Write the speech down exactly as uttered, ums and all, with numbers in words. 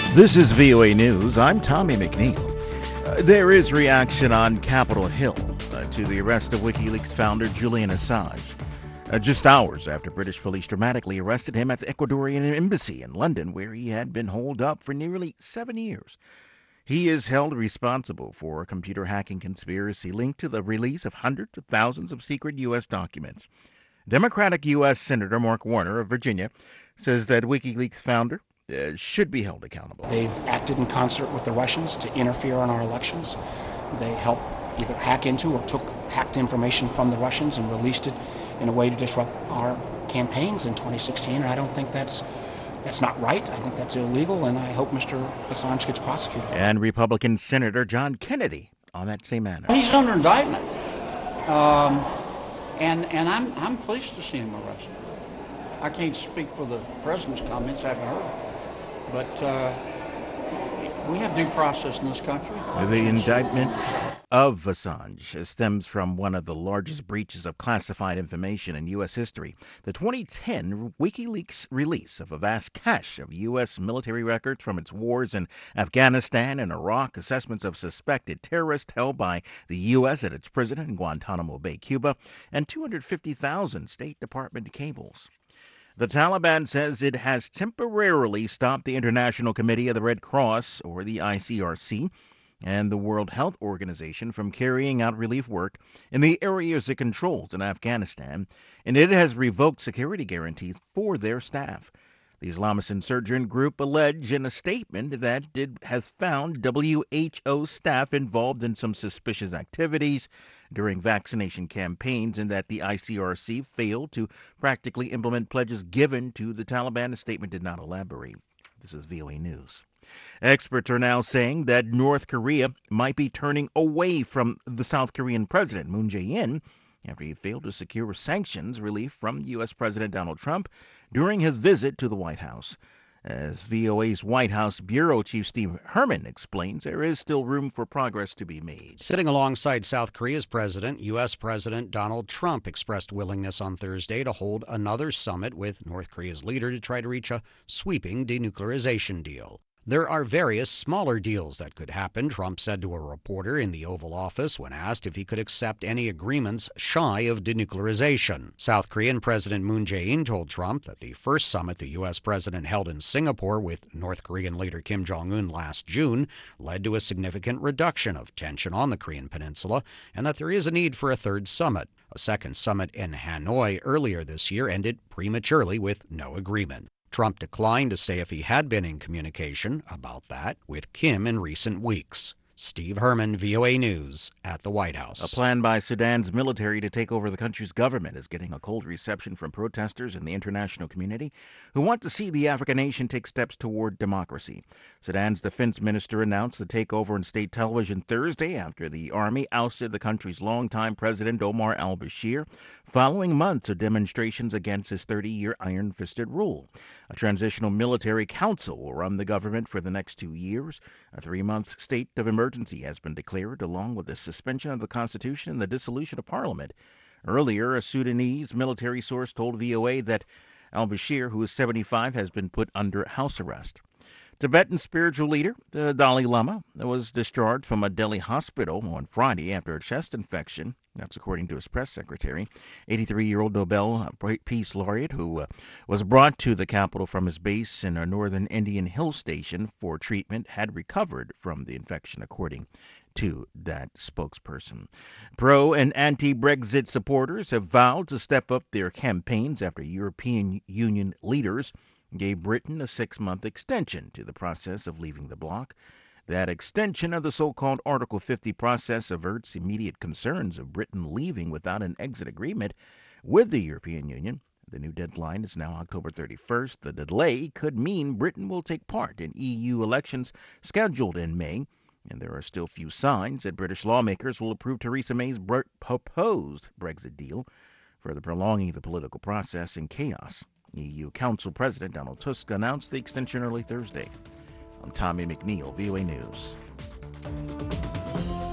This is V O A News. I'm Tommy McNeil. Uh, there is reaction on Capitol Hill uh, to the arrest of WikiLeaks founder Julian Assange. Uh, just hours after British police dramatically arrested him at the Ecuadorian embassy in London, where he had been holed up for nearly seven years. He is held responsible for a computer hacking conspiracy linked to the release of hundreds of thousands of secret U S documents. Democratic U S Senator Mark Warner of Virginia says that WikiLeaks founder uh, should be held accountable. They've acted in concert with the Russians to interfere in our elections. They helped either hack into or took hacked information from the Russians and released it in a way to disrupt our campaigns in twenty sixteen. And I don't think that's that's not right. I think that's illegal, and I hope Mister Assange gets prosecuted. And Republican Senator John Kennedy on that same matter. He's under indictment, um, and and I'm I'm pleased to see him arrested. I can't speak for the president's comments. I haven't heard. But uh, we have due process in this country. The indictment of Assange stems from one of the largest breaches of classified information in U S history. The twenty ten WikiLeaks release of a vast cache of U S military records from its wars in Afghanistan and Iraq, assessments of suspected terrorists held by the U S at its prison in Guantanamo Bay, Cuba, and two hundred fifty thousand State Department cables. The Taliban says it has temporarily stopped the International Committee of the Red Cross, or the I C R C, and the World Health Organization from carrying out relief work in the areas it controls in Afghanistan, and it has revoked security guarantees for their staff. The Islamist insurgent group alleged in a statement that it has found W H O staff involved in some suspicious activities during vaccination campaigns and that the I C R C failed to practically implement pledges given to the Taliban. The statement did not elaborate. This is V O A News. Experts are now saying that North Korea might be turning away from the South Korean president, Moon Jae-in, after he failed to secure sanctions relief from U S. President Donald Trump during his visit to the White House. As V O A's White House Bureau Chief Steve Herman explains, there is still room for progress to be made. Sitting alongside South Korea's president, U S. President Donald Trump expressed willingness on Thursday to hold another summit with North Korea's leader to try to reach a sweeping denuclearization deal. There are various smaller deals that could happen, Trump said to a reporter in the Oval Office when asked if he could accept any agreements shy of denuclearization. South Korean President Moon Jae-in told Trump that the first summit the U S president held in Singapore with North Korean leader Kim Jong-un last June led to a significant reduction of tension on the Korean peninsula, and that there is a need for a third summit. A second summit in Hanoi earlier this year ended prematurely with no agreement. Trump declined to say if he had been in communication about that with Kim in recent weeks. Steve Herman, V O A News, at the White House. A plan by Sudan's military to take over the country's government is getting a cold reception from protesters in the international community who want to see the African nation take steps toward democracy. Sudan's defense minister announced the takeover on state television Thursday after the army ousted the country's longtime president Omar al-Bashir, following months of demonstrations against his thirty-year iron-fisted rule. A transitional military council will run the government for the next two years. A three-month state of emergency has been declared, along with the suspension of the Constitution and the dissolution of Parliament. Earlier, a Sudanese military source told V O A that al-Bashir, who is seventy-five, has been put under house arrest. Tibetan spiritual leader, the Dalai Lama, was discharged from a Delhi hospital on Friday after a chest infection. That's according to his press secretary. eighty-three-year-old Nobel Peace Laureate, who uh, was brought to the capital from his base in a northern Indian hill station for treatment, had recovered from the infection, according to that spokesperson. Pro- and anti-Brexit supporters have vowed to step up their campaigns after European Union leaders gave Britain a six-month extension to the process of leaving the bloc. That extension of the so-called Article fifty process averts immediate concerns of Britain leaving without an exit agreement with the European Union. The new deadline is now October thirty-first. The delay could mean Britain will take part in E U elections scheduled in May, and there are still few signs that British lawmakers will approve Theresa May's bre- proposed Brexit deal, further prolonging the political process in chaos. E U Council President Donald Tusk announced the extension early Thursday. I'm Tommy McNeil, V O A News.